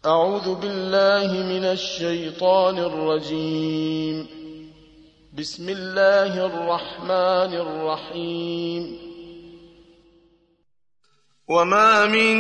أعوذ بالله من الشيطان الرجيم. بسم الله الرحمن الرحيم. وما من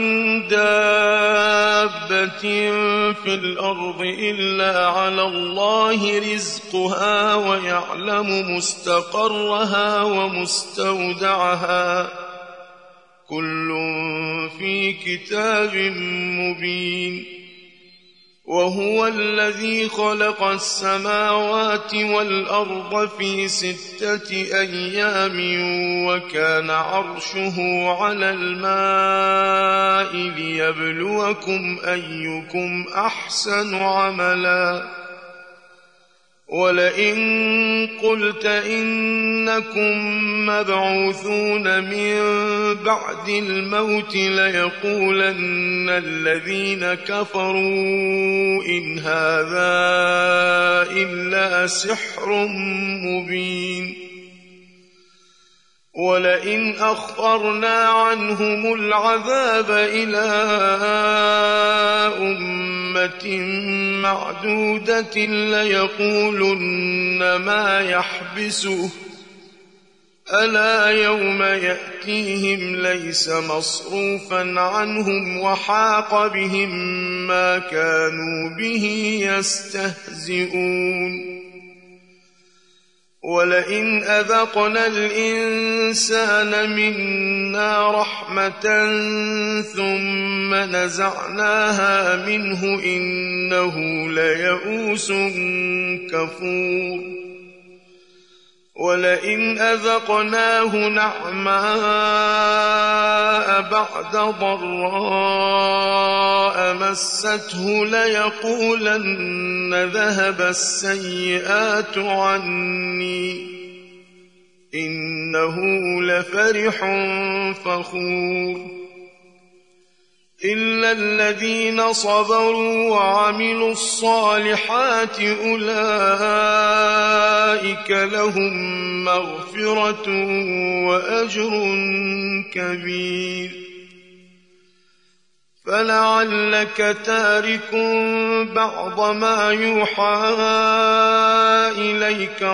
دابة في الأرض إلا على الله رزقها ويعلم مستقرها ومستودعها كل في كتاب مبين. وهو الذي خلق السماوات والأرض في 6 أيام وكان عرشه على الماء ليبلوكم أيكم أحسن عملا. ولئن قلت إنكم مبعوثون من بعد الموت ليقولن الذين كفروا إن هذا إلا سحر مبين. ولئن أخرنا عنهم العذاب إلى أمة معدودة ليقولن ما يحبسه ألا يوم يأتيهم ليس مصروفا عنهم وحاق بهم ما كانوا به يستهزئون. ولئن أذقنا الإنسان منا رحمة ثم نزعناها منه إنه ليئوس كفور. ولئن أذقناه نعماء بعد ضراء مسته ليقولن ذهب السيئات عني إنه لفرح فخور. إلا الذين صبروا وعملوا الصالحات أولئك لهم مغفرة وأجر كبير. فلعلك تارك بعض ما يوحى إليك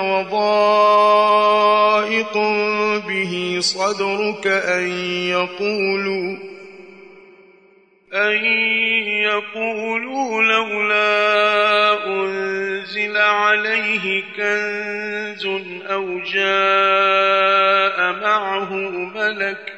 وضائق به صدرك أن يقولوا لولا أنزل عليه كنز أو جاء معه ملك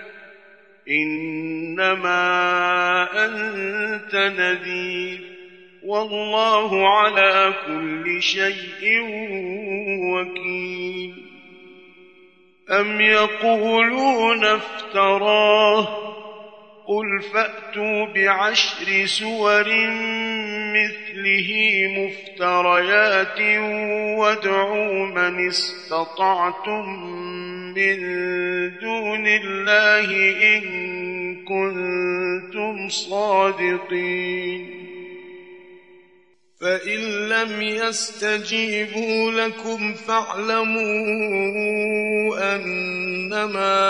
إنما أنت نذير والله على كل شيء وكيل. أم يقولون افتراه قل فأتوا ب10 سور مثله مفتريات وادعوا من استطعتم من دون الله إن كنتم صادقين. فإن لم يستجيبوا لكم فاعلموا أنما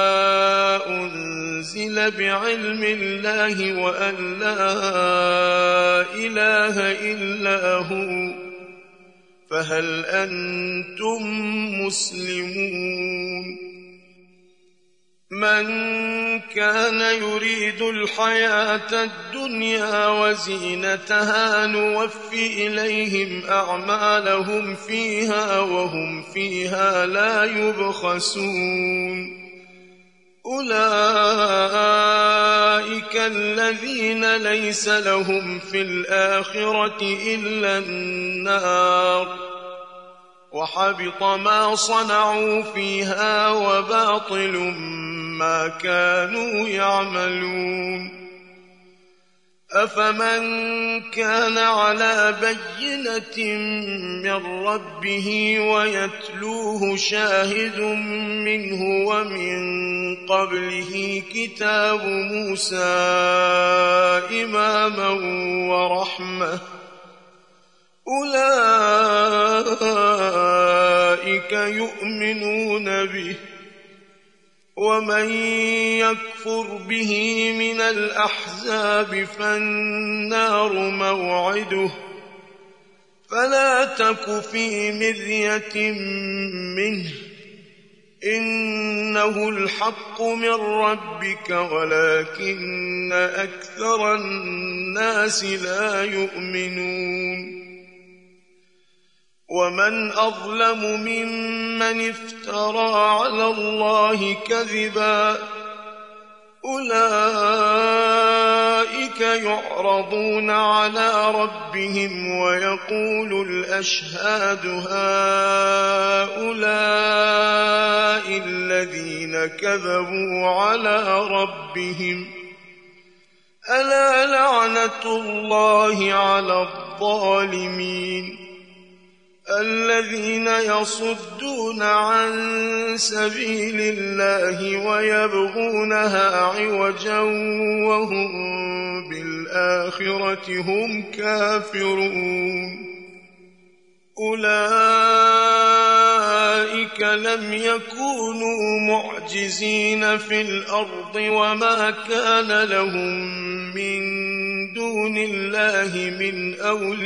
أنزل بعلم الله وأن لا إله إلا هو فهل أنتم مسلمون. من كان يريد الحياة الدنيا وزينتها نوفي إليهم أعمالهم فيها وهم فيها لا يبخسون. أولئك الذين ليس لهم في الآخرة إلا النار وحبط ما صنعوا فيها وباطل ما كانوا يعملون. أفمن كان على بينة من ربه ويتلوه شاهد منه ومن قبله كتاب موسى إماما ورحمة أولئك يؤمنون به ومن يكفر به من الأحزاب فالنار موعده فلا تك في مرية منه إنه الحق من ربك ولكن أكثر الناس لا يؤمنون ومن أظلم ممن افترى على الله كذبا أولئك يعرضون على ربهم ويقول الأشهاد هؤلاء الذين كذبوا على ربهم ألا لعنة الله على الظالمين الذين يصدون عن سبيل الله ويبغونها عوجا وهم بالآخرة هم كافرون أولئك لم يكونوا معجزين في الأرض وما كان لهم من دون الله من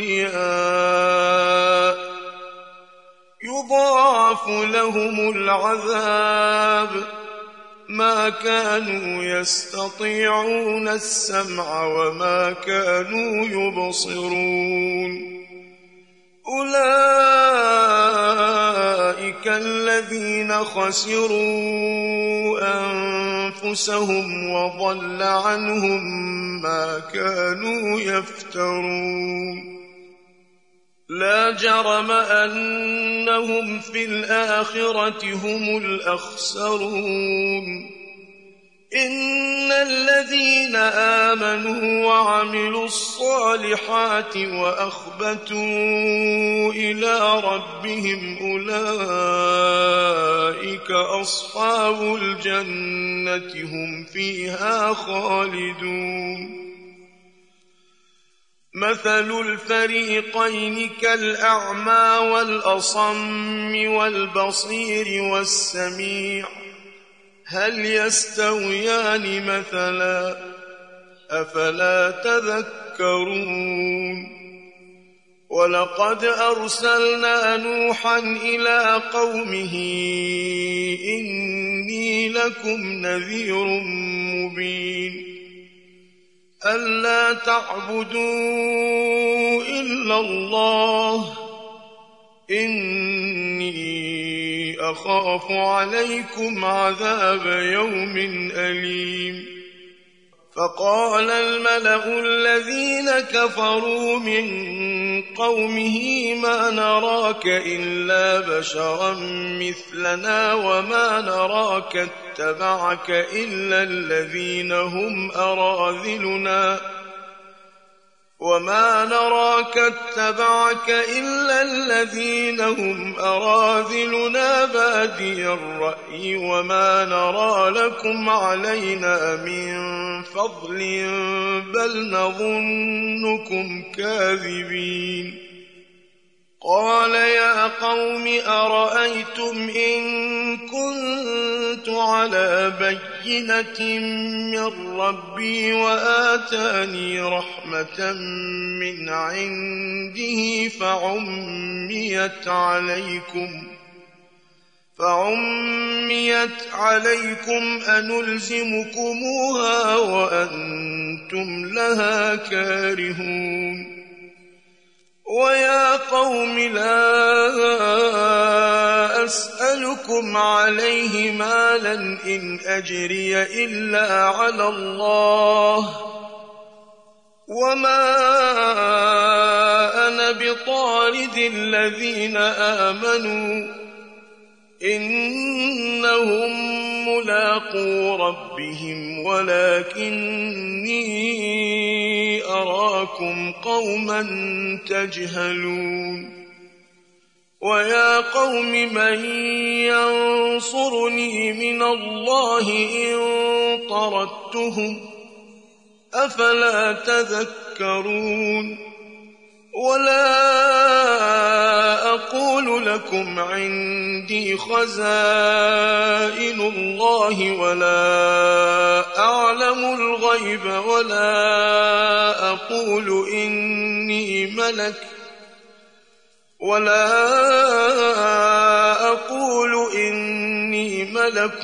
أولياء يضاعف لهم العذاب ما كانوا يستطيعون السمع وما كانوا يبصرون أولئك الذين خسروا أنفسهم وضل عنهم ما كانوا يفترون لا جرم أنهم في الآخرة هم الأخسرون إن الذين آمنوا وعملوا الصالحات وأخبتوا إلى ربهم أولئك أصحاب الجنة هم فيها خالدون مثل الفريقين كالأعمى والأصم والبصير والسميع هل يستويان مثلا أفلا تذكرون ولقد أرسلنا نوحا إلى قومه إني لكم نذير مبين ألا تعبدوا إلا الله إني أخاف عليكم عذاب يوم أليم فقال الملأ الذين كفروا من قومه ما نراك إلا بشرا مثلنا وما نراك اتبعك إلا الذين هم أراذلنا بادي الرأي وما نرى لكم علينا من فضل بل نظنكم كاذبين قال يا قوم أرأيتم إن كنت على بينة من ربي وآتاني رحمة من عنده فعميت عليكم أنلزمكموها وأنتم لها كارهون ويا قوم لا أسألكم عليه مالا إن أجري إلا على الله وما أنا بطارد الذين آمنوا إنهم ملاقو ربهم ولكني أراكم قوما تجهلون ويا قوم من ينصرني من الله إن طردتهم أفلا تذكرون ولا أقول لكم عندي خزائن الله ولا أعلم الغيب ولا أقول إني ملك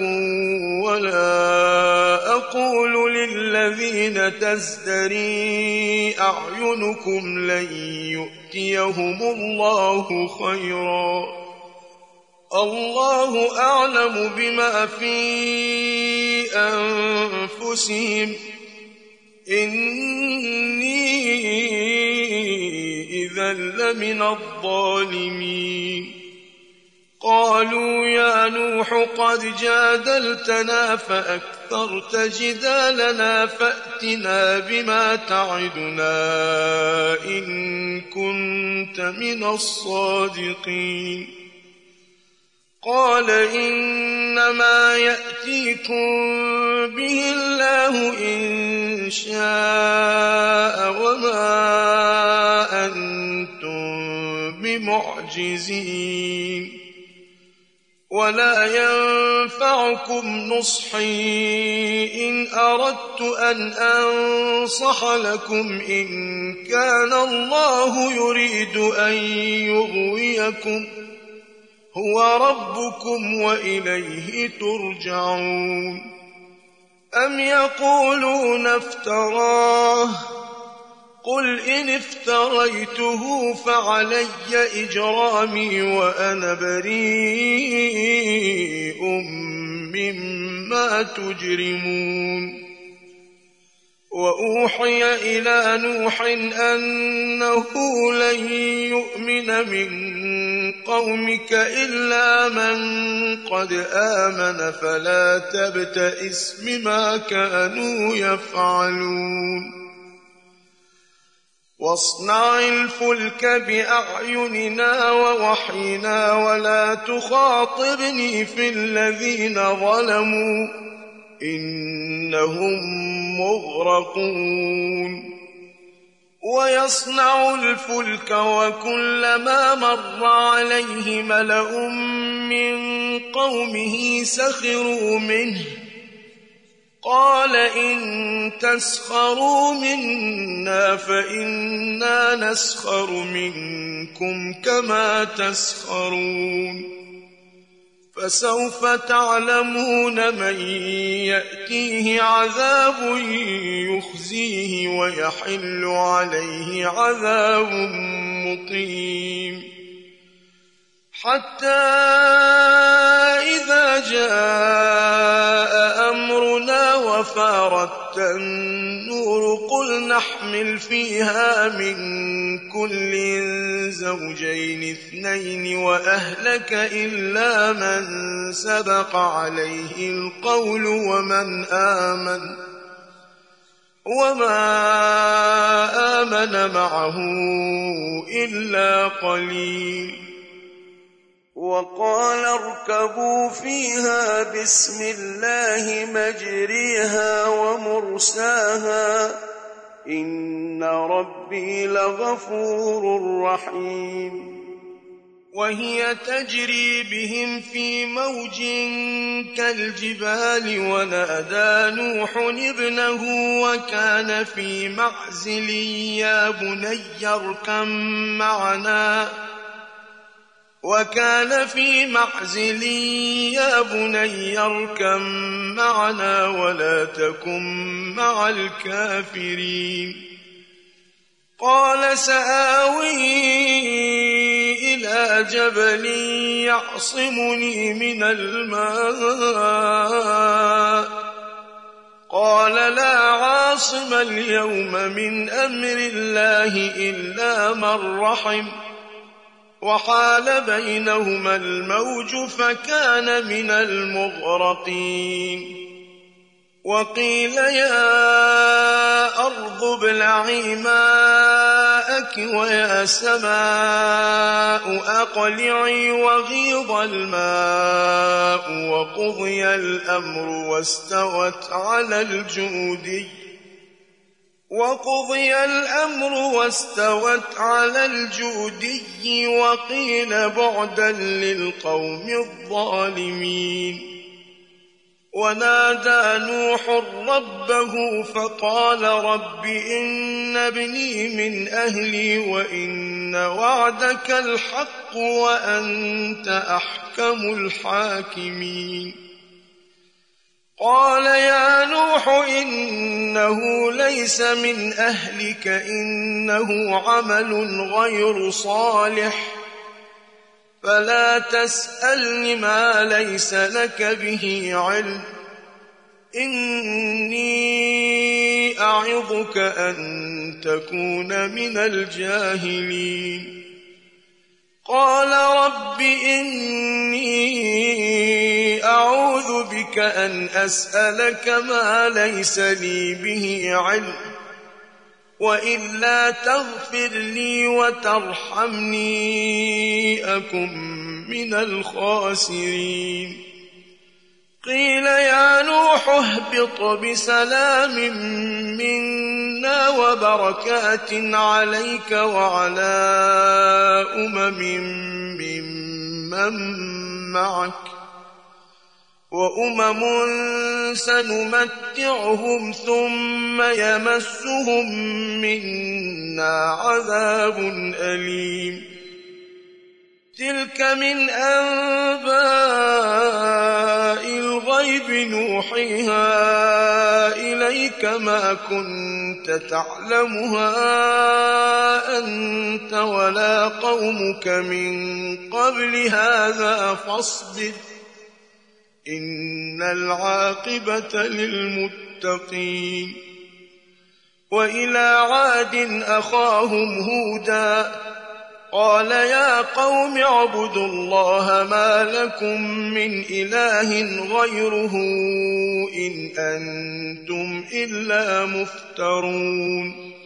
ولا أقول للذين تزدري أعينكم لن يؤتيهم الله خيرا الله أعلم بما في أنفسهم إني إذا لمن الظالمين قالوا يا نوح قد جادلتنا فأكثرت جدالنا فأتنا بما تعدنا إن كنت من الصادقين قال إنما يأتيكم به الله إن شاء وما أنتم بمعجزين ولا ينفعكم نصحي إن أردت أن أنصح لكم إن كان الله يريد أن يغويكم هو ربكم وإليه ترجعون أم يقولون افتراه قل إن افتريته فعلي إجرامي وأنا بريء مما تجرمون وأوحي إلى نوح أنه لن يؤمن من قومك إلا من قد آمن فلا تبتئس بما كانوا يفعلون واصنع الفلك بأعيننا ووحينا ولا تخاطبني في الذين ظلموا إنهم مغرقون ويصنع الفلك وكلما مر عليه ملأ من قومه سخروا منه قال إن تسخروا منا فإنا نسخر منكم كما تسخرون فسوف تعلمون من يأتيه عذاب يخزيه ويحل عليه عذاب مقيم حتى إذا جاء أمرنا وفارت النور قل نحمل فيها من كل زوجين اثنين وأهلك إلا من سبق عليه القول وما آمن معه إلا قليل وقال اركبوا فيها بسم الله مجريها ومرساها إن ربي لغفور رحيم وهي تجري بهم في موج كالجبال ونادى نوح ابنه وكان في معزل يا بني اركب معنا ولا تكن مع الكافرين قال سآوي إلى جبل يعصمني من الماء قال لا عاصم اليوم من أمر الله إلا من رحم وحال بينهما الموج فكان من المغرقين وقيل يا أرض ابلعي ماءك ويا سماء أقلعي وغيض الماء وقضي الأمر واستوت على الجودي وقضي الأمر واستوت على الجودي وقيل بعدا للقوم الظالمين. ونادى نوح ربه فقال رب إن ابني من أهلي وإن وعدك الحق وأنت أحكم الحاكمين. قال يا نوح إنه ليس من أهلك إنه عمل غير صالح فلا تسألني ما ليس لك به علم إني أعظك أن تكون من الجاهلين. قال رب إني أعوذ بك أن أسألك ما ليس لي به علم وإلا تغفر لي وترحمني أكن من الخاسرين. قيل يا نوح اهبط بسلام منا وبركات عليك وعلى ممن معك وأمم سنمتعهم ثم يمسهم منا عذاب أليم. تلك من أنباء الغيب نوحيها إليك ما كنت تعلمها أنت ولا قومك من قبل هذا فاصبر إن العاقبة للمتقين. وإلى عاد أخاهم هودا قال يا قوم اعبدوا الله ما لكم من إله غيره إن أنتم إلا مفترون.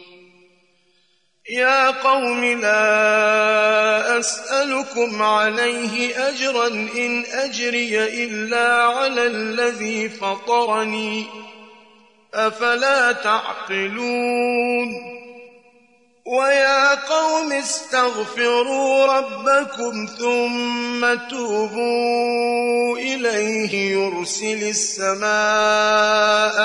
يا قوم لا أسألكم عليه أجرا إن أجري إلا على الذي فطرني أفلا تعقلون. ويا قوم استغفروا ربكم ثم توبوا إليه يرسل السماء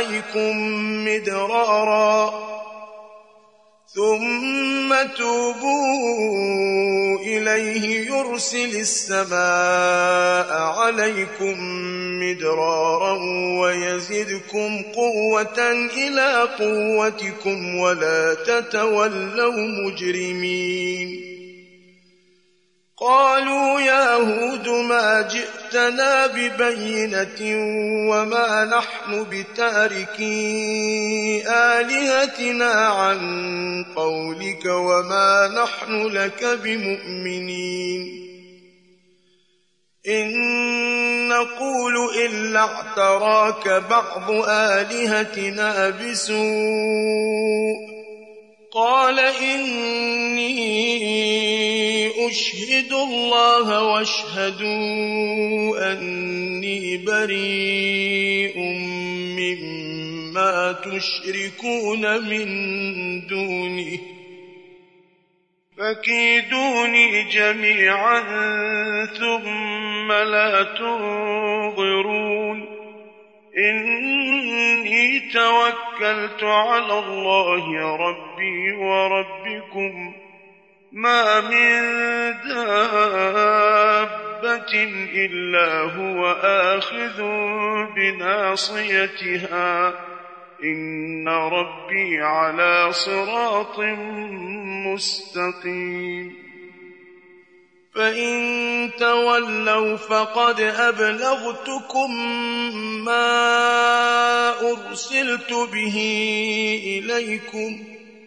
عليكم مدرارا ويزدكم قوة إلى قوتكم ولا تتولوا مجرمين. قالوا يا هود ما جئتنا ببينة وما نحن بتاركي آلهتنا عن قولك وما نحن لك بمؤمنين. إن نقول إلا اعتراك بعض آلهتنا بسوء قال إني أشهد الله واشهدوا أني بريء مما تشركون من دونه فكيدوني جميعا ثم لا تنظرون. إني توكلت على الله ربي وربكم ما من دابة إلا هو آخذ بناصيتها إن ربي على صراط مستقيم. فإن تولوا فقد أبلغتكم ما أرسلت به إليكم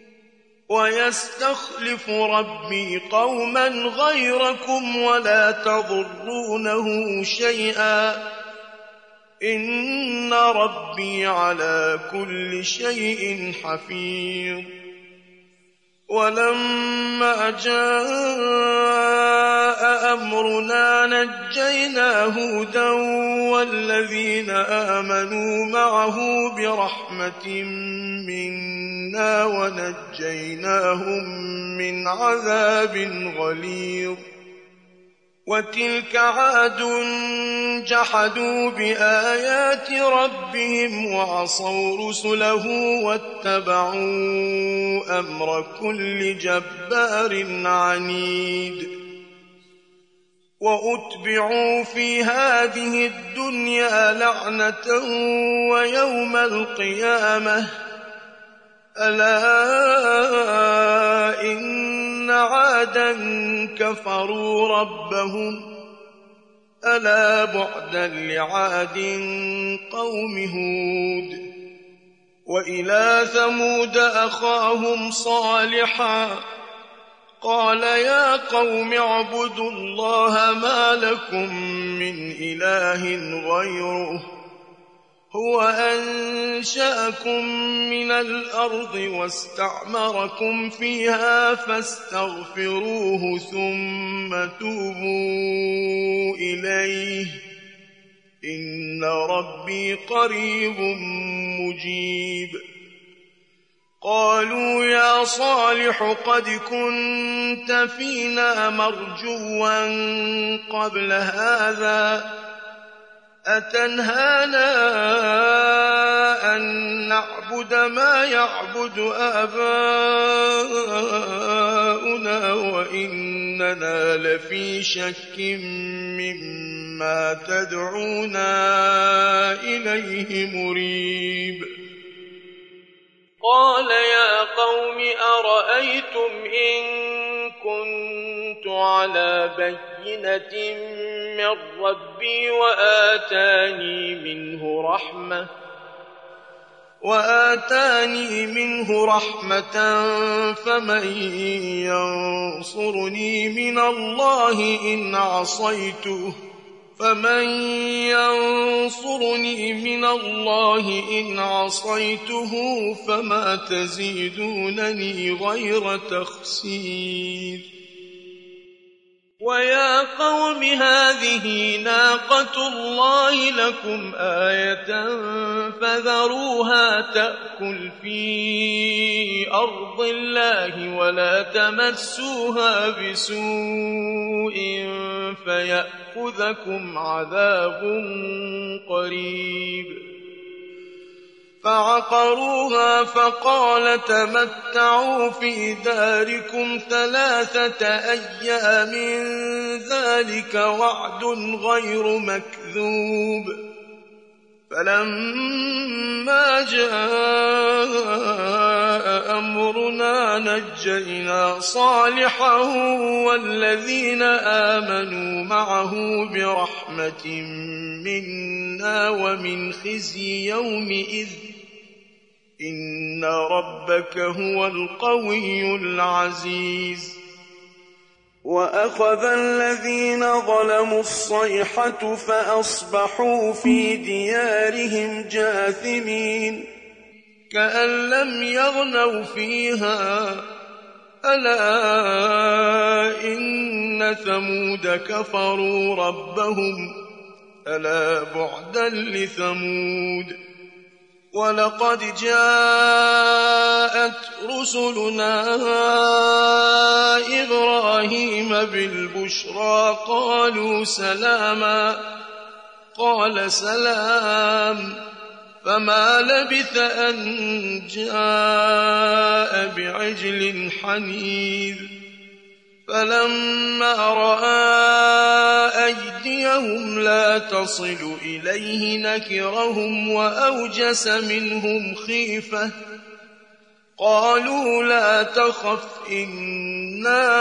ويستخلف ربي قوما غيركم ولا تضرونه شيئا إن ربي على كل شيء حفيظ. ولما جاء أمرنا نجينا هودا والذين آمنوا معه برحمة منا ونجيناهم من عذاب غليظ. وتلك عاد جحدوا بآيات ربهم وعصوا رسله واتبعوا أمر كل جبار عنيد. وأتبعوا في هذه الدنيا لعنة ويوم القيامة ألا إن عادا كفروا ربهم ألا بعدا لعاد قوم هود. وإلى ثمود أخاهم صالحا قال يا قوم اعبدوا الله ما لكم من إله غيره هو أنشأكم من الأرض واستعمركم فيها فاستغفروه ثم توبوا إليه إن ربي قريب مجيب. قالوا يا صالح قد كنت فينا مرجوا قبل هذا أتنهانا أن نعبد ما يعبد آباؤنا وإننا لفي شك مما تدعونا إليه مريب. قال يا قوم أرأيتم إن كنت على بينة من ربي وآتاني منه رحمة فمن ينصرني من الله إن عصيته فما تزيدونني غير تخسير. ويا قوم هذه ناقة الله لكم آية فذروها تأكل في أرض الله ولا تمسوها بسوء فيأخذكم عذاب قريب. فعقروها فقال تمتعوا في داركم 3 أيام ذلك وعد غير مكذوب. فلما جاء أمرنا نجينا صالحا والذين آمنوا معه برحمة منا ومن خزي يومئذ إن ربك هو القوي العزيز. وأخذ الذين ظلموا الصيحة فأصبحوا في ديارهم جاثمين كأن لم يغنوا فيها ألا إن ثمود كفروا ربهم ألا بعدا لثمود. ولقد جاءت رسلنا إبراهيم بالبشرى قالوا سلاما قال سلام فما لبث أن جاء بعجل حنيذ. فلما رأى أيديهم لا تصل إليه نكرهم وأوجس منهم خيفة قالوا لا تخف إنا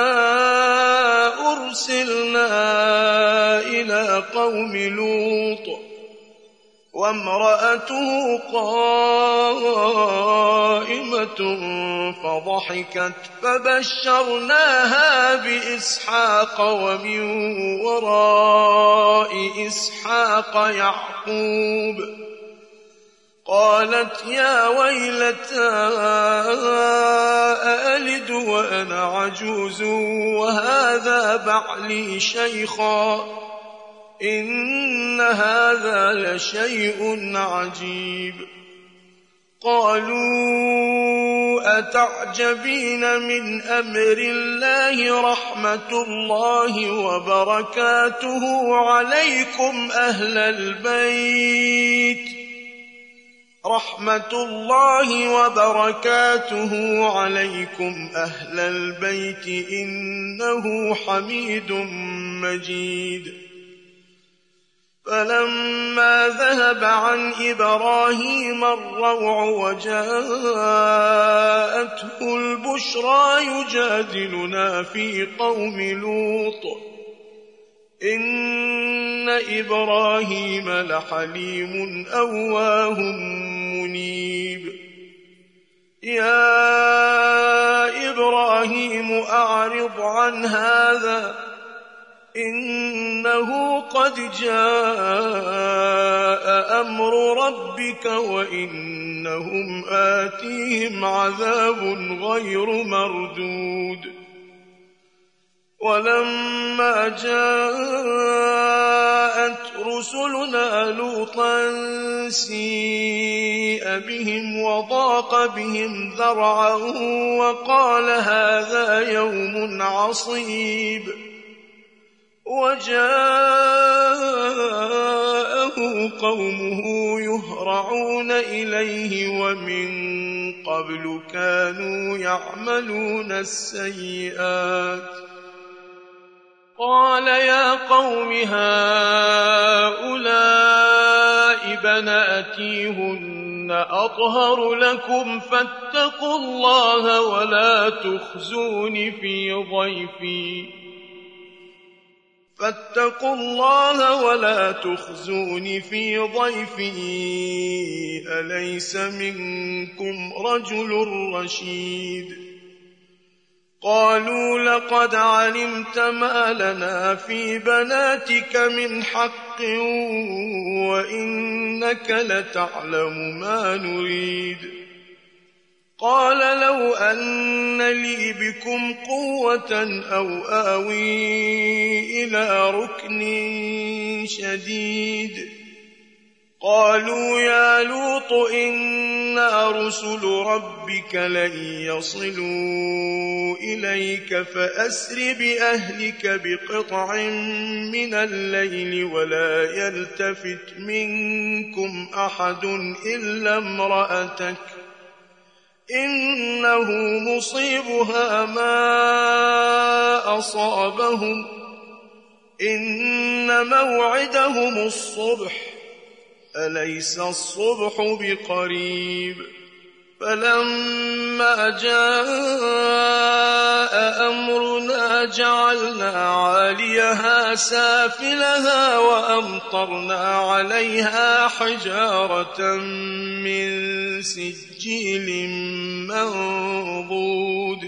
أرسلنا إلى قوم لوط وامرأته قائمة فضحكت فبشرناها بإسحاق ومن وراء إسحاق يعقوب. قالت يا ويلتى ألد وأنا عجوز وهذا بعلي شيخا إن هذا لشيء عجيب. قالوا أتعجبين من أمر الله رحمة الله وبركاته عليكم أهل البيت إنه حميد مجيد. فلما ذهب عن إبراهيم الروع وجاءته البشرى يجادلنا في قوم لوط إن إبراهيم لحليم أواه منيب. يا إبراهيم أعرض عن هذا إنه قد جاء أمر ربك وإنهم آتيهم عذاب غير مردود. ولما جاءت رسلنا لوطا سيء بهم وضاق بهم ذرعا وقال هذا يوم عصيب. وجاءه قومه يهرعون إليه ومن قبل كانوا يعملون السيئات. قال يا قوم هؤلاء بناتي هن أطهر لكم فاتقوا الله ولا تخزوني في ضيفي أليس منكم رجل رشيد. قالوا لقد علمت ما لنا في بناتك من حق وإنك لتعلم ما نريد. قال لو أن لي بكم قوة أو آوي إلى ركن شديد. قالوا يا لوط إنا رسل ربك لن يصلوا إليك فأسر بأهلك بقطع من الليل ولا يلتفت منكم أحد إلا امرأتك إنه مصيبها ما أصابهم إن موعدهم الصبح أليس الصبح بقريب. فلما جاء أمرنا جعلنا عاليها سافلها وأمطرنا عليها حجارة من سجيل منضود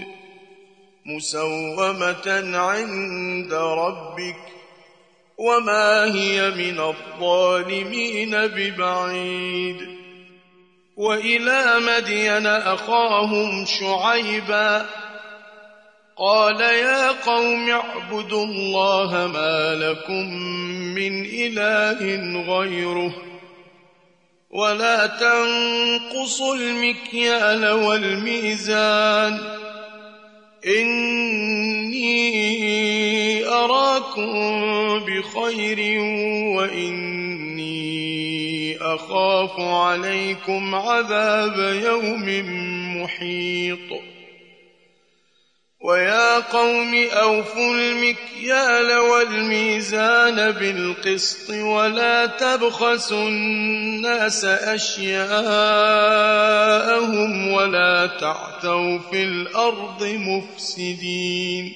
مسومة عند ربك وما هي من الظالمين ببعيد. وإلى مدين أخاهم شعيبا قال يا قوم اعبدوا الله ما لكم من إله غيره ولا تنقصوا المكيال والميزان إني أراكم بخير وإني أخاف عليكم عذاب يوم محيط. ويا قوم أوفوا المكيال والميزان بالقسط ولا تبخسوا الناس أشياءهم ولا تعثوا في الأرض مفسدين.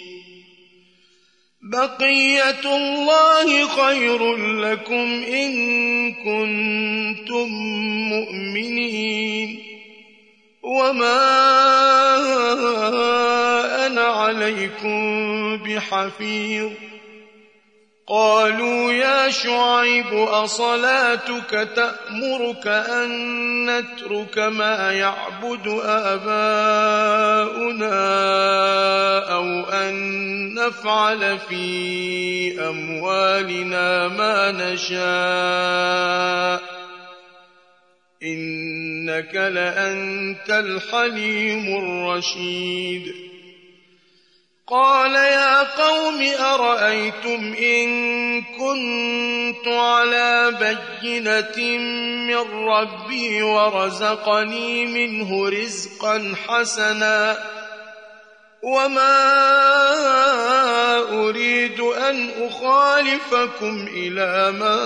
بقية الله خير لكم إن كنتم مؤمنين وما أنا عليكم بحفيظ. قالوا يا شعيب أصلاتك تأمرك أن نترك ما يعبد آباؤنا نفعل في أموالنا ما نشاء إنك لأنت الحليم الرشيد. قال يا قوم أرأيتم إن كنت على بينة من ربي ورزقني منه رزقا حسنا وما أريد أن أخالفكم إلى ما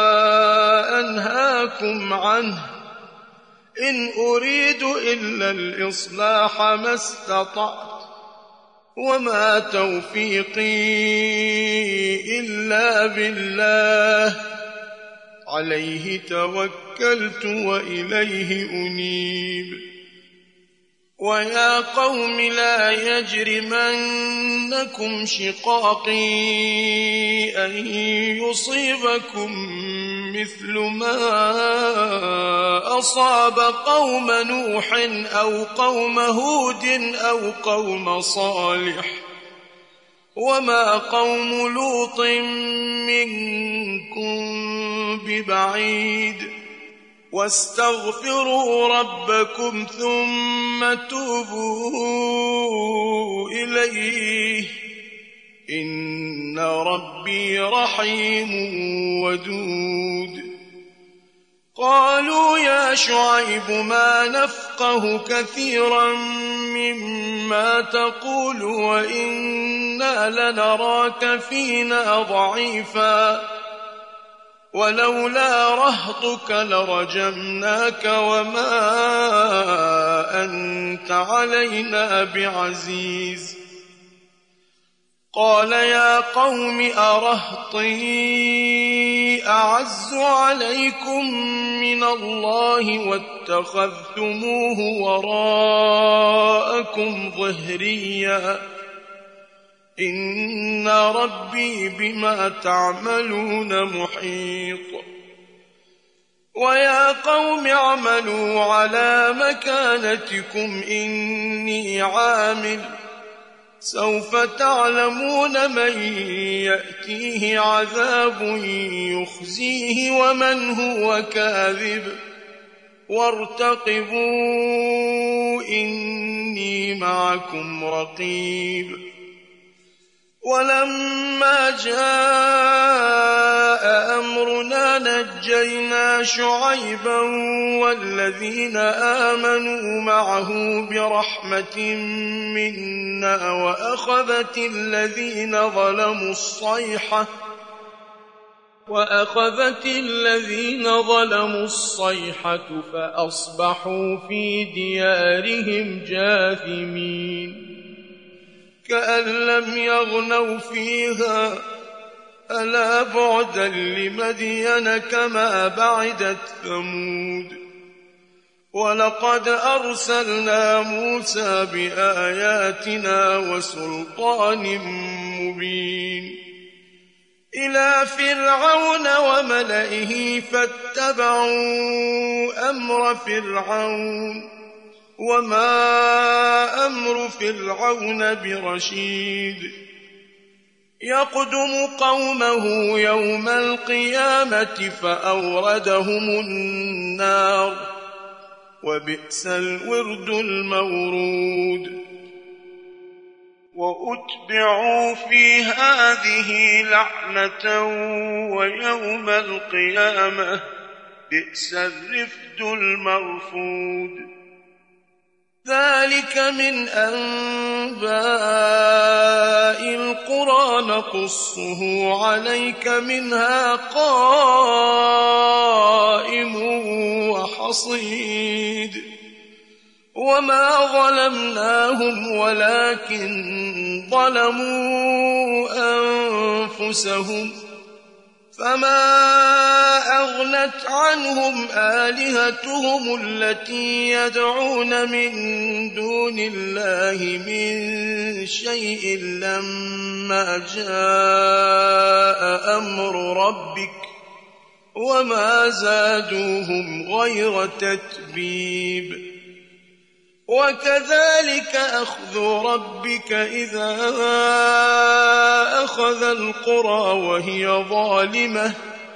أنهاكم عنه إن أريد إلا الإصلاح ما استطعت وما توفيقي إلا بالله عليه توكلت وإليه أنيب. ويا قوم لا يجرمنكم شقاقي أن يصيبكم مثل ما أصاب قوم نوح أو قوم هود أو قوم صالح وما قوم لوط منكم ببعيد واستغفروا ربكم ثم توبوا إليه إن ربي رحيم ودود. قالوا يا شعيب ما نفقه كثيرا مما تقول وإنا لنراك فينا ضعيفا ولولا رهطك لرجمناك وما أنت علينا بعزيز. قال يا قوم أرهطي أعز عليكم من الله واتخذتموه وراءكم ظهريا إن ربي بما تعملون محيط. ويا قوم اعملوا على مكانتكم إني عامل سوف تعلمون من يأتيه عذاب يخزيه ومن هو كاذب وارتقبوا إني معكم رقيب. ولما جاء أمرنا نجينا شعيبا والذين آمنوا معه برحمة منا وأخذت الذين ظلموا الصيحة فأصبحوا في ديارهم جاثمين كأن لم يغنوا فيها ألا بعدا لمدين كما بعدت ثمود. ولقد أرسلنا موسى بآياتنا وسلطان مبين إلى فرعون وملئه فاتبعوا أمر فرعون وما أمر فرعون برشيد. يقدم قومه يوم القيامة فأوردهم النار وبئس الورد المورود. وأتبعوا في هذه لعنة ويوم القيامة بئس الرفد المرفود. ذلك من أنباء القرى نقصه عليك منها قائم وحصيد. وما ظلمناهم ولكن ظلموا أنفسهم فما أغنت عنهم آلهتهم التي يدعون من دون الله من شيء لما جاء أمر ربك وما زادوهم غير تتبيب. وكذلك أخذ ربك إذا أخذ القرى وهي ظالمة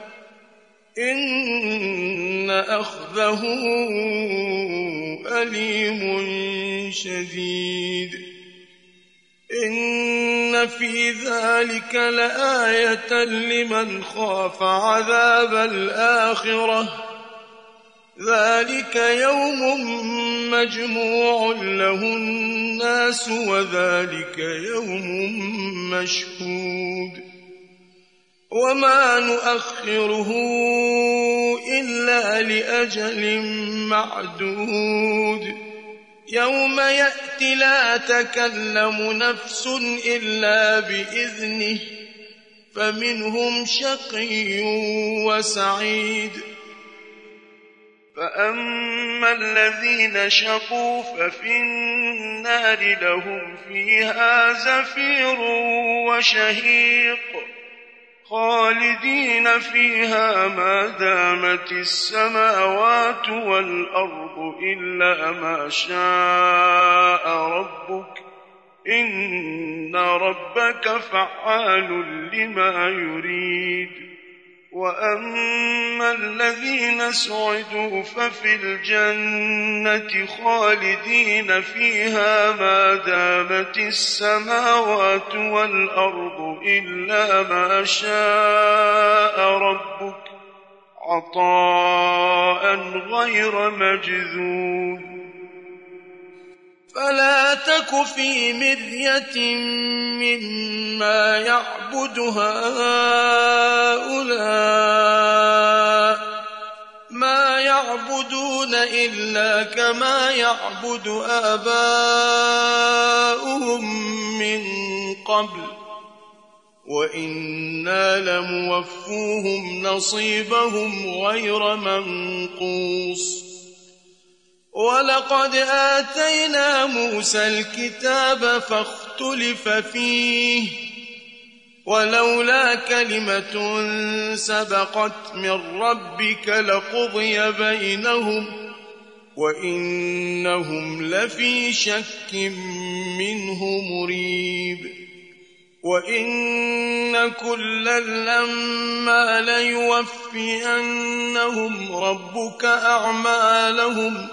إن أخذه أليم شديد إن في ذلك لآية لمن خاف عذاب الآخرة ذلك يوم مجموع له الناس وذلك يوم مشهود وما نؤخره إلا لأجل معدود يوم يأتي لا تكلم نفس إلا بإذنه فمنهم شقي وسعيد فأما الذين شقوا ففي النار لهم فيها زفير وشهيق خالدين فيها ما دامت السماوات والأرض إلا ما شاء ربك إن ربك فعال لما يريد وأما الذين سعدوا ففي الجنة خالدين فيها ما دامت السماوات والأرض إلا ما شاء ربك عطاء غير مجذوذ فلا تك في مرية مما يعبد هؤلاء ما يعبدون إلا كما يعبد آباؤهم من قبل وإنا لموفوهم نصيبهم غير منقوص ولقد آتينا موسى الكتاب فاختلف فيه ولولا كلمة سبقت من ربك لقضي بينهم وإنهم لفي شك منه مريب وإن كلا لما ليوفينهم ربك أعمالهم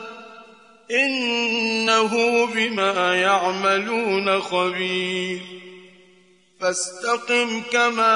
إنه بما يعملون خبير فاستقم كما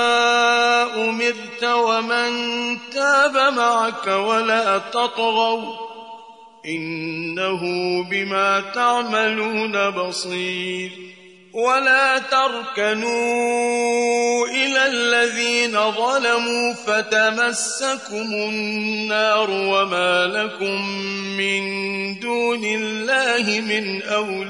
أمرت ومن تاب معك ولا تطغوا إنه بما تعملون بصير ولا تركنوا إلى الذين ظلموا فتمسكم النار وما لكم من دون الله من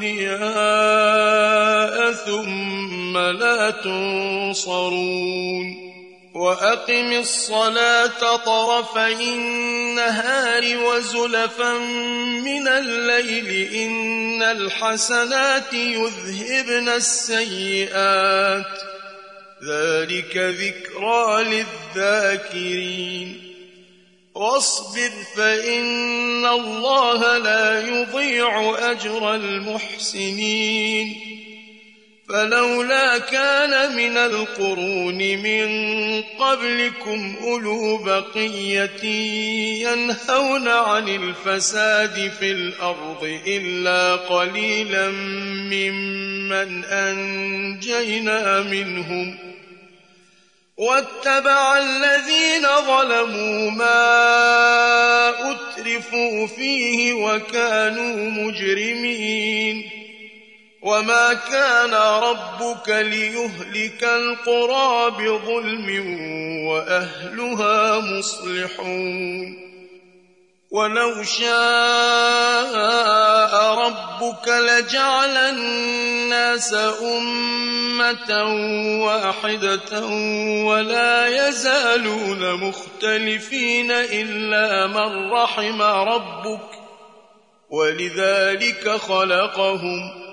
أولياء ثم لا تنصرون وأقم الصلاة طرفي النهار وزلفا من الليل إن الحسنات يذهبن السيئات ذلك ذكرى للذاكرين واصبر فإن الله لا يضيع أجر المحسنين فلولا كان من القرون من قبلكم أولو بقية ينهون عن الفساد في الأرض إلا قليلا ممن أنجينا منهم واتبع الذين ظلموا ما أترفوا فيه وكانوا مجرمين وما كان ربك ليهلك القرى بظلم وأهلها مصلحون ولو شاء ربك لجعل الناس أمة واحدة ولا يزالون مختلفين إلا من رحم ربك ولذلك خلقهم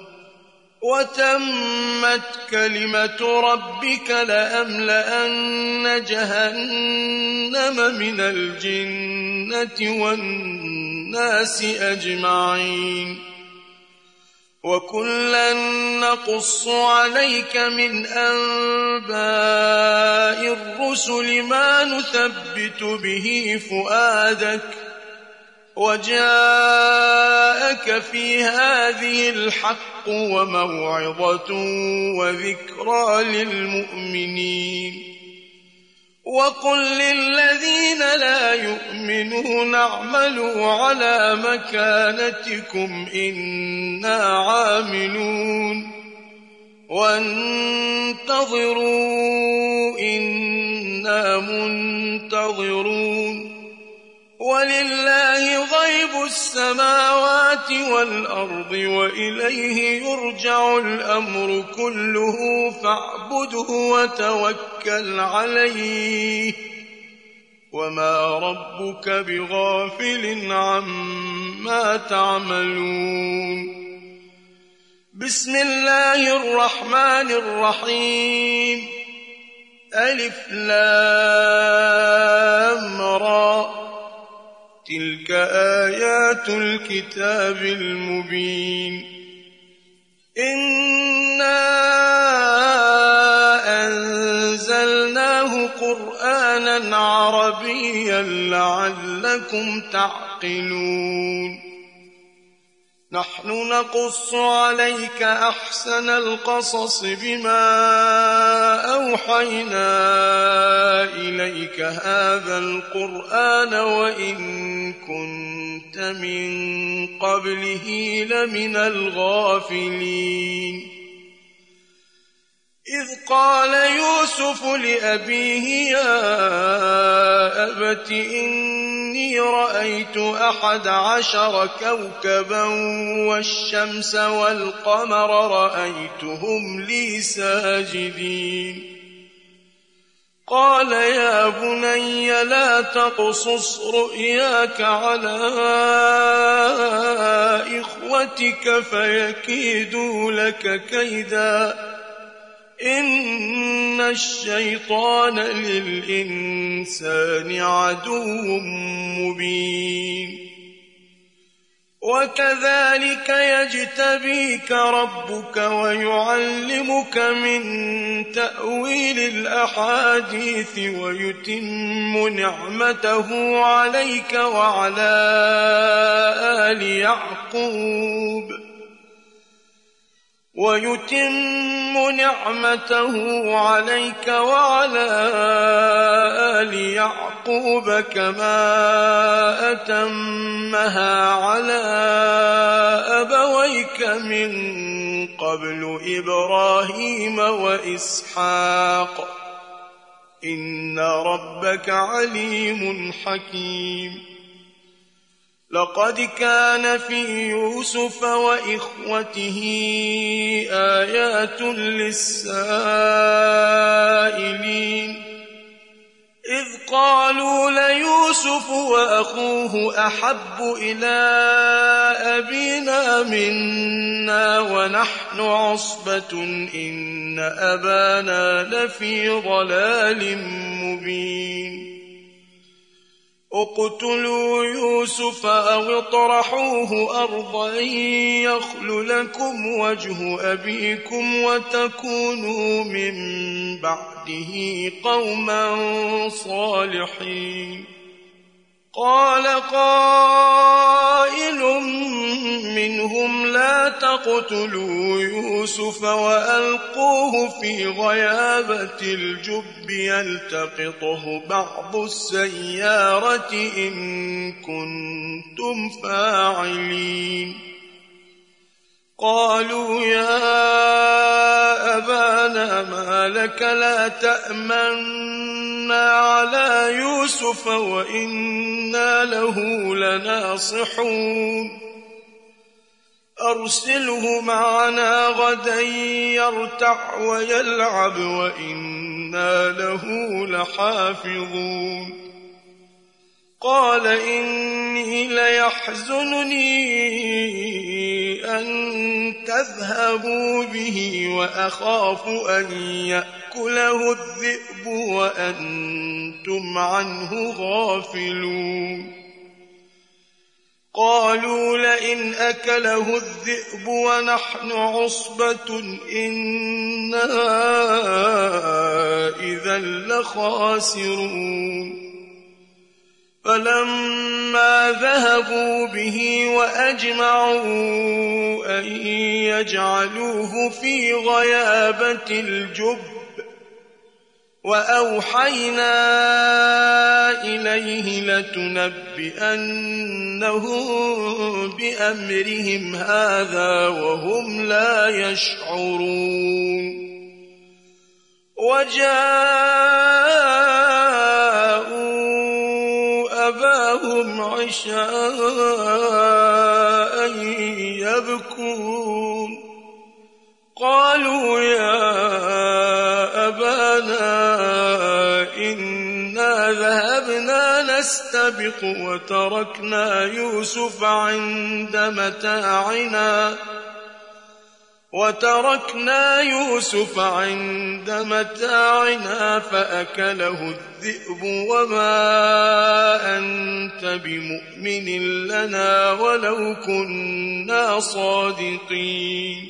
وتمت كلمة ربك لأملأن جهنم من الجنة والناس أجمعين وكلا نقص عليك من أنباء الرسل ما نثبت به فؤادك وجاءك في هذه الحق وموعظة وذكرى للمؤمنين وقل للذين لا يؤمنون اعملوا على مكانتكم إنا عاملون وانتظروا إنا منتظرون ولله غيب السماوات والأرض وإليه يرجع الأمر كله فاعبده وتوكل عليه وما ربك بغافل عما تعملون بسم الله الرحمن الرحيم ألف لام را تلك آيات الكتاب المبين إنا أنزلناه قرآنا عربيا لعلكم تعقلون نحن نقص عليك أحسن القصص بما أوحينا إليك هذا القرآن وإن كنت من قبله لمن الغافلين إذ قال يوسف لأبيه يا أبت إني رأيت 11 كوكبا والشمس والقمر رأيتهم لي ساجدين قال يا بني لا تقصص رؤياك على إخوتك فيكيدوا لك كيدا إن الشيطان للإنسان عدو مبين وكذلك يجتبيك ربك ويعلمك من تأويل الأحاديث ويتم نعمته عليك وعلى آل يعقوب كما أتمها على أبويك من قبل إبراهيم وإسحاق إن ربك عليم حكيم لقد كان في يوسف وإخوته آيات للسائلين إذ قالوا ليوسف وأخوه أحب إلى أبينا منا ونحن عصبة إن أبانا لفي ضلال مبين اقتلوا يوسف أو اطرحوه أرضا يخل لكم وجه أبيكم وتكونوا من بعده قوما صالحين قال قائل منهم لا تقتلوا يوسف وألقوه في غيابة الجب يلتقطه بعض السيارة إن كنتم فاعلين قالوا يا أبانا ما لك لا تأمنا على يوسف وإنا له لناصحون أرسله معنا غدا يرتع ويلعب وإنا له لحافظون قال إني ليحزنني أن تذهبوا به وأخاف أن يأكله الذئب وأنتم عنه غافلون قالوا لئن أكله الذئب ونحن عصبة إنا إذا لخاسرون فلما ذهبوا به وأجمعوا أن يجعلوه في غيابة الجب وأوحينا إليه لتنبئنهم بأمرهم هذا وهم لا يشعرون وجاءوا أباهم عشاء يبكون قالوا يا أبانا إنا ذهبنا نستبق وتركنا يوسف عند متاعنا فأكله الذئب وما أنت بمؤمن لنا ولو كنا صادقين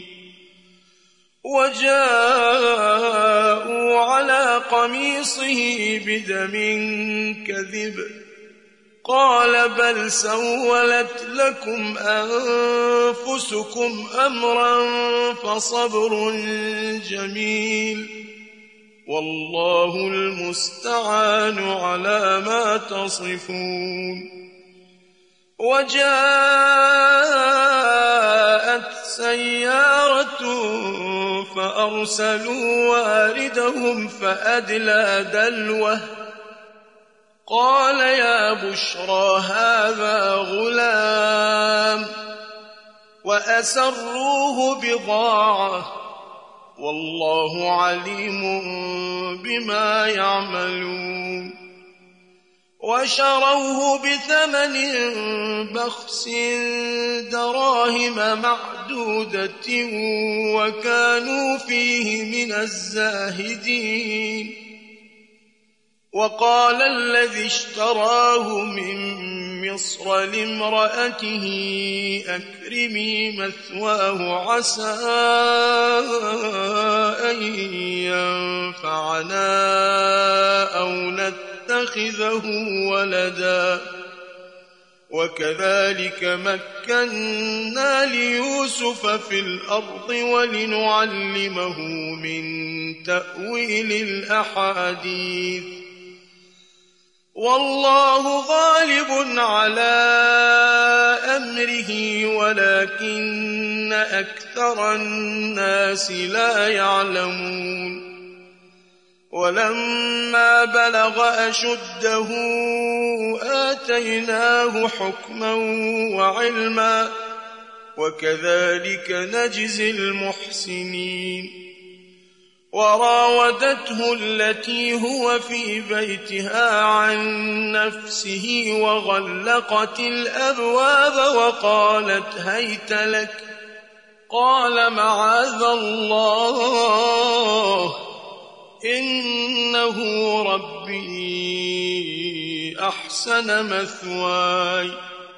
وجاءوا على قميصه بدم كذب قال بل سولت لكم أنفسكم أمرا فصبر جميل والله المستعان على ما تصفون وجاءت سيارة فأرسلوا واردهم فأدلى دلوه قال يا بشرى هذا غلام وأسروه بضاعة والله عليم بما يعملون وشروه بثمن بخس دراهم معدودة وكانوا فيه من الزاهدين وقال الذي اشتراه من مصر لامرأته أكرمي مثواه عسى أن ينفعنا أو نتخذه ولدا وكذلك مكنا ليوسف في الأرض ولنعلمه من تأويل الأحاديث والله غالب على أمره ولكن أكثر الناس لا يعلمون ولما بلغ أشده آتيناه حكما وعلما وكذلك نجزي المحسنين وراودته التي هو في بيتها عن نفسه وغلقت الأبواب وقالت هيت لك قال معاذ الله إنه ربي أحسن مثواي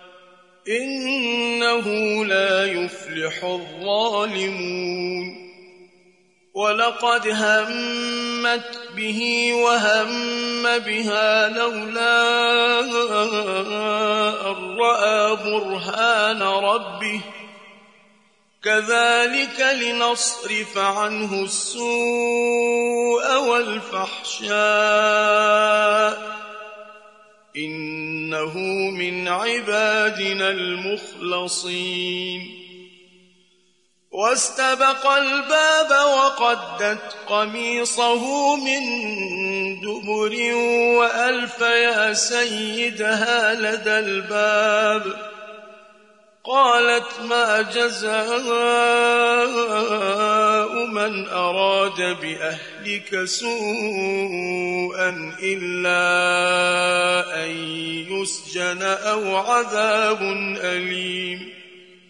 إنه لا يفلح الظالمون ولقد همت به وهم بها لولا أن رأى برهان ربه كذلك لنصرف عنه السوء والفحشاء إنه من عبادنا المخلصين واستبق الباب وقدت قميصه من دبر وألف يا سيدها لدى الباب قالت ما جزاء من أراد بأهلك سوءا إلا أن يسجن أو عذاب أليم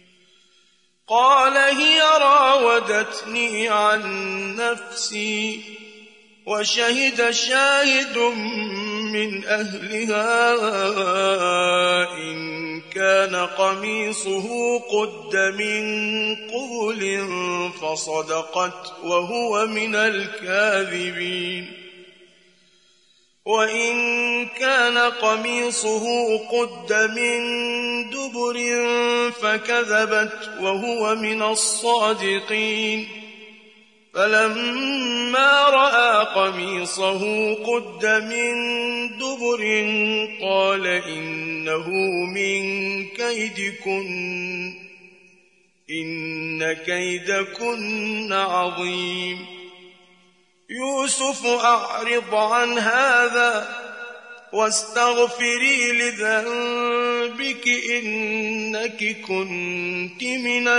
قال هي راودتني عن نفسي وشهد شاهد من أهلها إن كان قميصه قد من قبل فصدقت وهو من الكاذبين وإن كان قميصه قد من دبر فكذبت وهو من الصادقين فلما رأى قميصه قد من دبر قال إنه من كيدكن إن كيدكن عظيم يوسف أعرض عن هذا واستغفري لذنبك إنك كنت من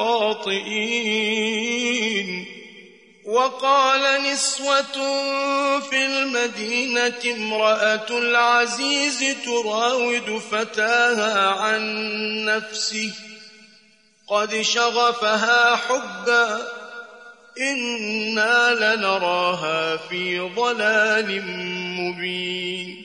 الخاطئين وقال نسوة في المدينة امرأة العزيز تراود فتاها عن نفسه قد شغفها حبا إنا لنراها في ضلال مبين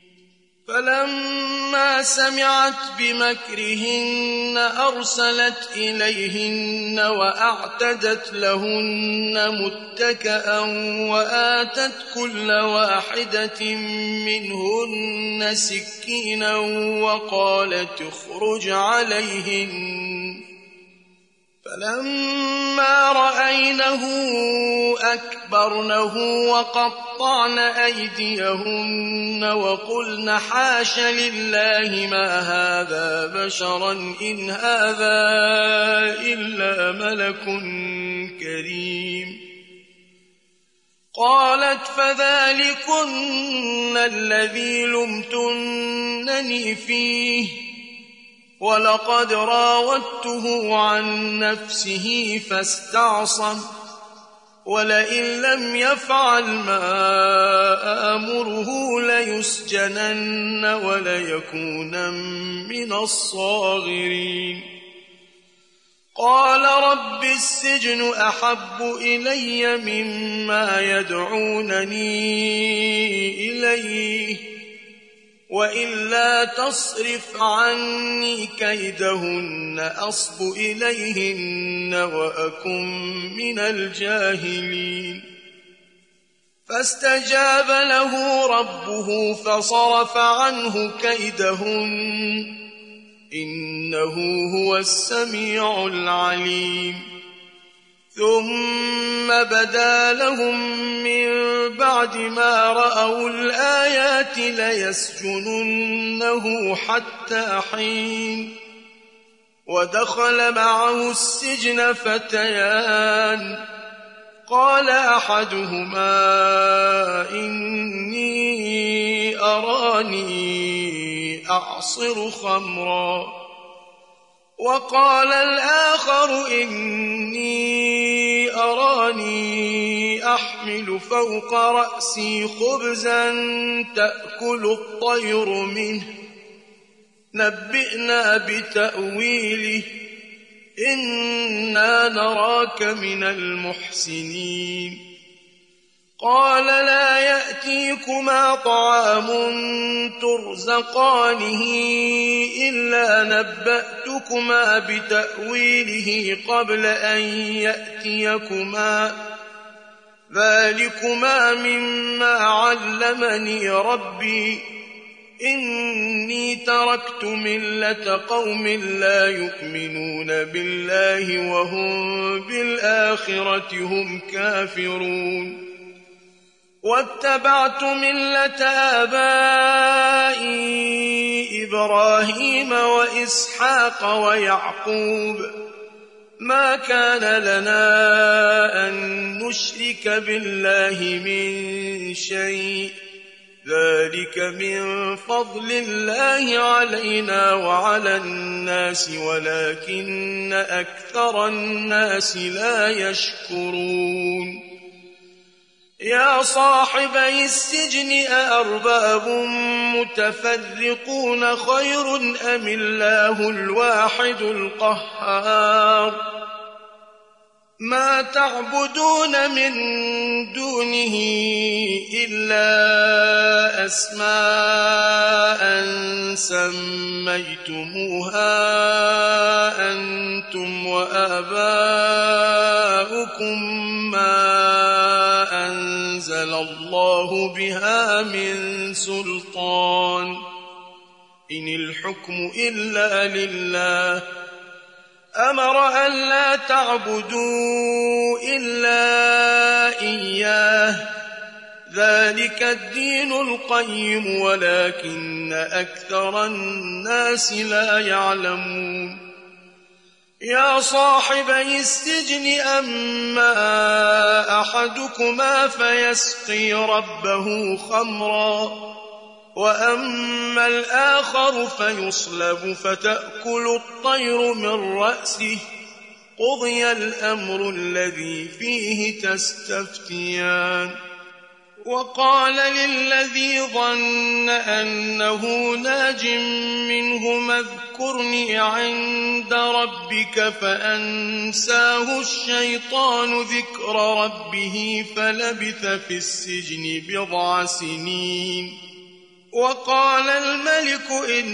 فلما سمعت بمكرهن أرسلت إليهن وأعتدت لهن متكأ وآتت كل واحدة منهن سكينا وقالت اخرج عليهن فلما رأينه أكبرنه وقطعن أيديهن وقلن حاش لله ما هذا بشرا إن هذا إلا ملك كريم قالت فذلكن الذي لمتنني فيه ولقد راودته عن نفسه فاستعصم ولئن لم يفعل ما آمره ليسجنن وليكونا من الصاغرين قال رب السجن أحب إلي مما يدعونني إليه وإلا تصرف عني كيدهن أصب إليهن وأكن من الجاهلين فاستجاب له ربه فصرف عنه كيدهن إنه هو السميع العليم ثم بدا لهم من بعد ما رأوا الآيات ليسجننه حتى حين ودخل معه السجن فتيان قال أحدهما إني أراني أعصر خمرا وقال الآخر إني أراني أحمل فوق رأسي خبزا تأكل الطير منه نبئنا بتأويله إنا نراك من المحسنين قال لا يأتيكما طعام ترزقانه إلا نبأتكما بتأويله قبل أن يأتيكما ذلكما مما علمني ربي إني تركت ملة قوم لا يؤمنون بالله وهم بالآخرة هم كافرون واتبعت ملة آبائي إبراهيم وإسحاق ويعقوب ما كان لنا أن نشرك بالله من شيء ذلك من فضل الله علينا وعلى الناس ولكن أكثر الناس لا يشكرون يا صاحبي السجن أأرباب متفرقون خير أم الله الواحد القهار ما تعبدون من دونه إلا أسماء سميتموها أنتم وآباؤكم ما أنزل الله بها من سلطان إن الحكم إلا لله أمر أن لا تعبدوا إلا إياه ذلك الدين القيم ولكن أكثر الناس لا يعلمون يا صاحبي السجن أما أحدكما فيسقي ربه خمرا وأما الآخر فيصلب فتأكل الطير من رأسه قضي الأمر الذي فيه تستفتيان وقال للذي ظن أنه ناج منهما اذكرني عند ربك فأنساه الشيطان ذكر ربه فلبث في السجن 7 سنين وقال الملك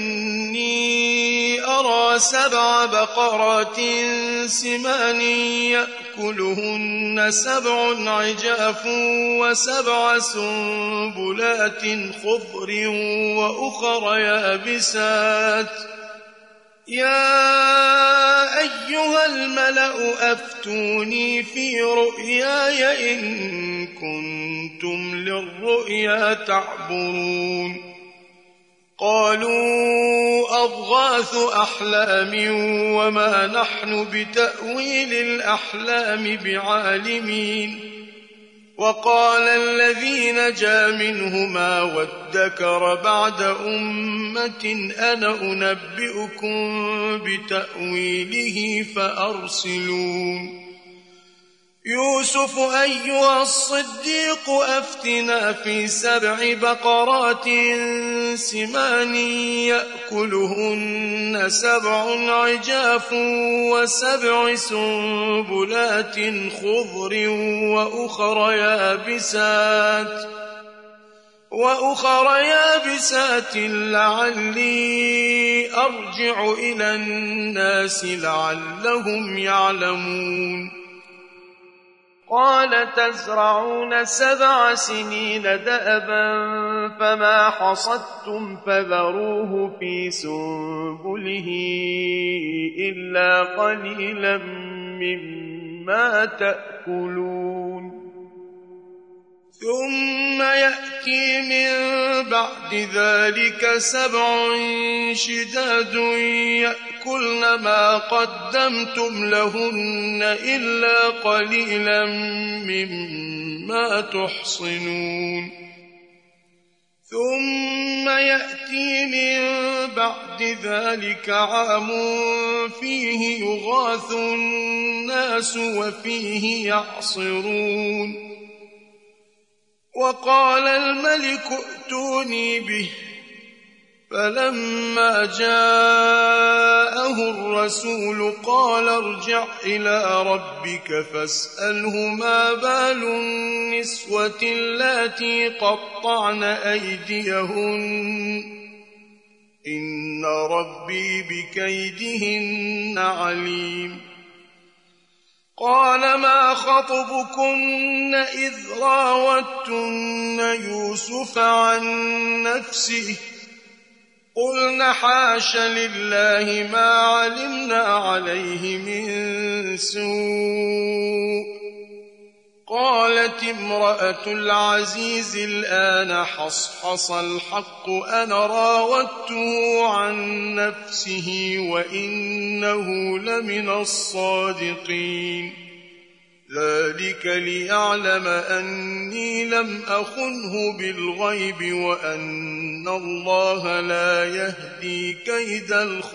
إني أرى 7 بقرات سمان يأكلهن 7 عجاف و7 سنبلات خضر وأخر يابسات يا أيها الملأ أفتوني في رؤياي إن كنتم للرؤيا تعبرون قالوا أضغاث أحلام وما نحن بتأويل الأحلام بعالمين وقال الذي نجا منهما وادكر بعد أمة أنا أنبئكم بتأويله فأرسلون يوسف أيها الصديق أفتنا في 7 بقرات سمان يأكلهن 7 عجاف و7 سنبلات خضر وأخر يابسات لعلي أرجع إلى الناس لعلهم يعلمون قال تزرعون 7 سنين دأبا فما حصدتم فذروه في سنبله إلا قليلا مما تأكلون ثم يأتي من بعد ذلك 7 شداد يأكلن ما قدمتم لهن إلا قليلا مما تحصنون ثم يأتي من بعد ذلك عام فيه يغاث الناس وفيه يعصرون وقال الملك ائتوني به فلما جاءه الرسول قال ارجع إلى ربك فاسأله ما بال النسوة اللاتي قطعن أيديهن إن ربي بكيدهن عليم قال ما خطبكن إذ راوتن يوسف عن نفسه قلن حاش لله ما علمنا عليه من سوء قالت امرأة العزيز الآن حصحص الحق أنا راودته عن نفسه وإنه لمن الصادقين ذلك ليعلم أني لم أخنه بالغيب وأن الله لا يهدي كيد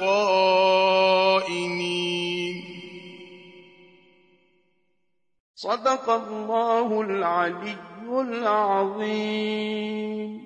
الخائنين صدق الله العلي العظيم.